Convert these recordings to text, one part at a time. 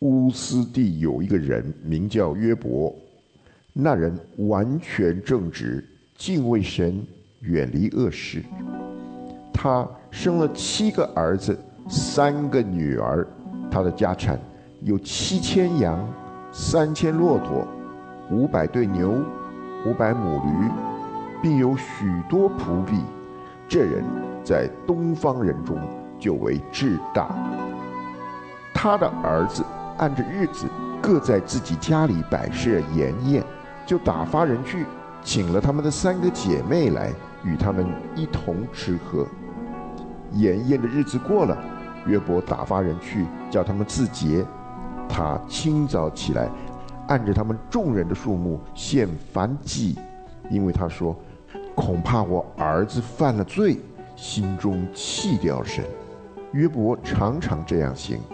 乌斯地有一个人名叫约伯，那人完全正直，敬畏神，远离恶事。他生了7个儿子，3个女儿。他的家产有7000羊，3000骆驼，500对牛，500母驴，并有许多仆婢。这人在东方人中就为至大。他的儿子按着日子各在自己家里摆设筵宴，就打发人去请了他们的3个姐妹来，与他们一同吃喝。筵宴的日子过了，约伯打发人去叫他们自洁。他清早起来，按着他们众人的数目献燔祭，因为他说：恐怕我儿子犯了罪，心中弃掉神。约伯常常这样行。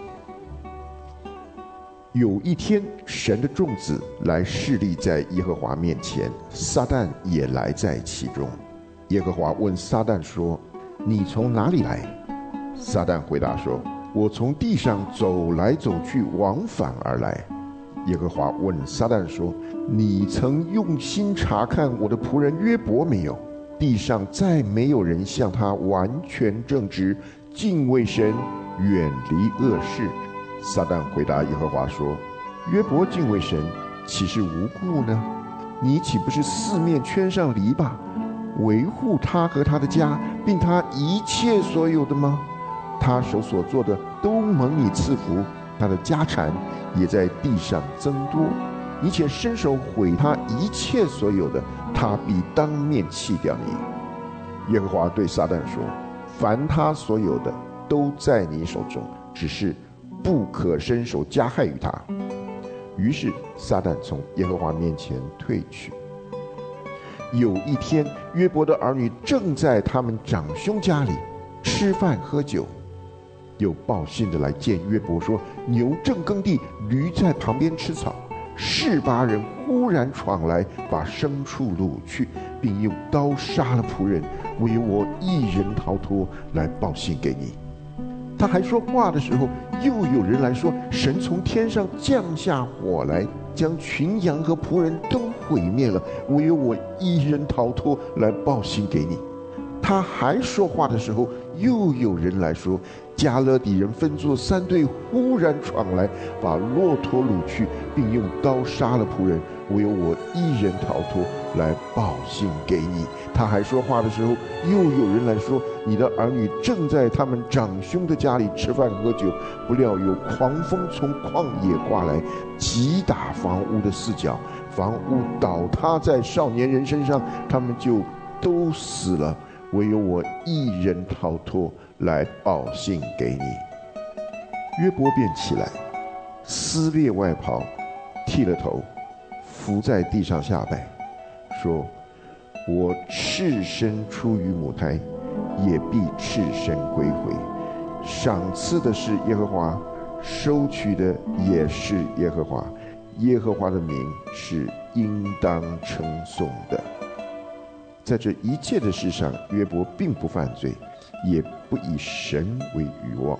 有一天，神的众子来侍立在耶和华面前，撒旦也来在其中。耶和华问撒旦说：你从哪里来？撒旦回答说：我从地上走来走去，往返而来。耶和华问撒旦说：你曾用心查看我的仆人约伯没有？地上再没有人像他完全正直，敬畏神，远离恶事。撒旦回答耶和华说：约伯敬畏神，岂是无故呢？你岂不是四面圈上篱笆，维护他和他的家，并他一切所有的吗？他手所做的都蒙你赐福，他的家产也在地上增多。你且伸手毁他一切所有的，他必当面弃掉你。耶和华对撒旦说：凡他所有的都在你手中，只是不可伸手加害于他。于是撒旦从耶和华面前退去。有一天，约伯的儿女正在他们长兄家里吃饭喝酒，有报信的来见约伯说：牛正耕地，驴在旁边吃草。示巴人忽然闯来，把牲畜掳去，并用刀杀了仆人，唯有我一人逃脱，来报信给你。他还说话的时候，又有人来说：神从天上降下火来，将群羊和仆人都毁灭了，唯有我一人逃脱，来报信给你。他还说话的时候，又有人来说：加勒底人分作3队，忽然闯来，把骆驼掳去，并用刀杀了仆人，唯有我一人逃脱，来报信给你。他还说话的时候，又有人来说：你的儿女正在他们长兄的家里吃饭喝酒，不料有狂风从旷野刮来，击打房屋的4角，房屋倒塌在少年人身上，他们就都死了，唯有我一人逃脱，来报信给你。约伯便起来，撕裂外袍，剃了头，伏在地上下拜，说：我赤身出于母胎，也必赤身归回。赏赐的是耶和华，收取的也是耶和华。耶和华的名是应当称颂的。在这一切的事上，约伯并不犯罪，也不以神为愚妄。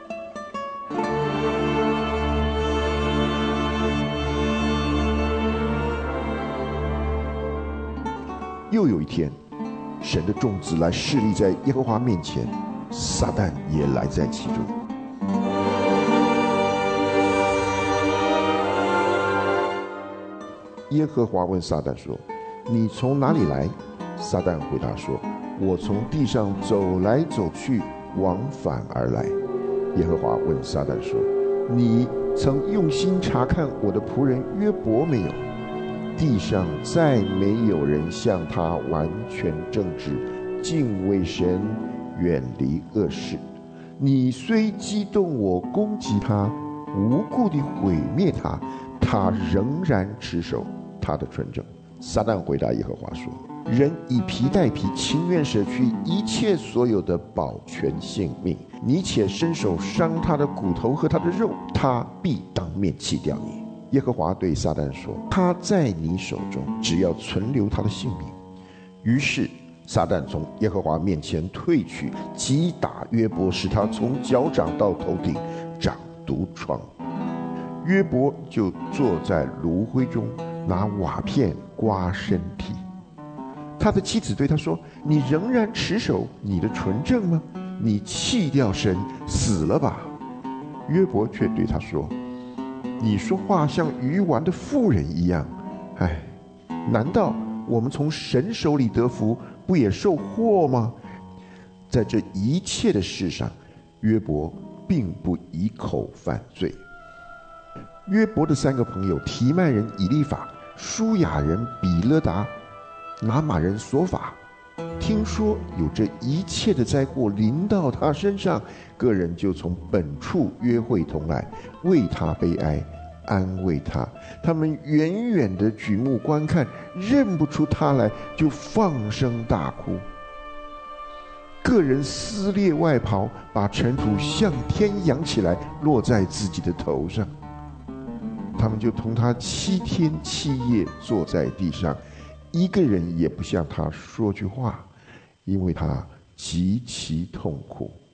又有一天，神的众子来侍立在耶和华面前，撒旦也来在其中。耶和华问撒旦说：你从哪里来？撒旦回答说：我从地上走来走去，往返而来。耶和华问撒旦说：你曾用心查看我的仆人约伯没有？地上再没有人像他完全正直，敬畏神，远离恶事。你虽激动我攻击他，无故地毁灭他，他仍然持守他的纯正。撒旦回答耶和华说：人以皮代皮，情愿舍去一切所有的，保全性命。你且伸手伤他的骨头和他的肉，他必当面弃掉你。耶和华对撒旦说：他在你手中，只要存留他的性命。于是撒旦从耶和华面前退去，击打约伯，使他从脚掌到头顶长毒疮。 约伯就坐在炉灰中，拿瓦片刮身体。他的妻子对他说：“你仍然持守你的纯正吗？你弃掉神，死了吧。”约伯却对他说：“你说话像愚顽的妇人一样。哎，难道我们从神手里得福，不也受祸吗？”在这一切的事上，约伯并不以口犯罪。约伯的三个朋友提曼人以利法、舒雅人比勒达、拿玛人索法，听说有这一切的灾祸临到他身上，个人就从本处约会同来，为他悲哀，安慰他。他们远远的举目观看，认不出他来，就放声大哭。个人撕裂外袍，把尘土向天扬起来，落在自己的头上。他们就同他7天7夜坐在地上，一个人也不向他说句话，因为他极其痛苦。